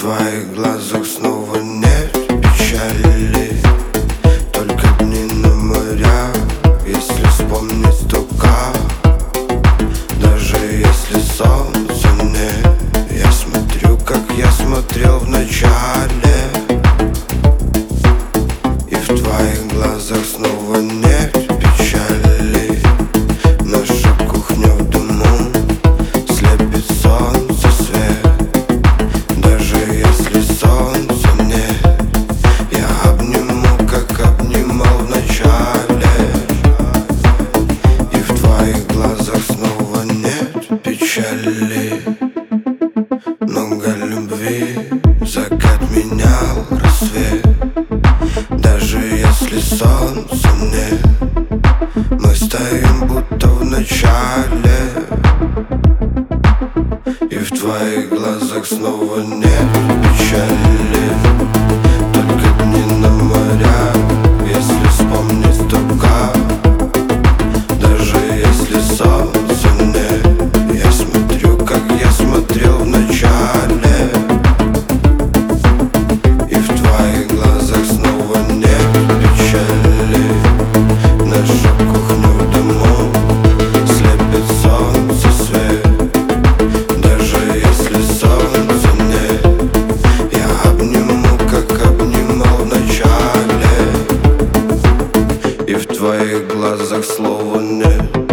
твоих глазах снова нет печали, только дни на морях, если вспомнить только. Даже если солнца нет, я смотрю, как я смотрел в начале. И в твоих глазах снова нет печали. Наша кухня в дыму, слепит солнце свет. Даже если солнца нет, я обниму, как обнимал в начале. И в твоих глазах снова нет печали. Много любви, закат менял рассвет. Даже если солнца нет, мы стоим будто в начале. И в твоих глазах снова нет печали, только дни на морях, если вспомнить только. Даже если солнца нет, я смотрю, как я смотрел в начале. И в твоих глазах снова нет печали. Наша кухня в дыму, слепит солнце свет. Даже если солнца нет, я обниму, как обнимал в начале. И в твоих глазах слова нет.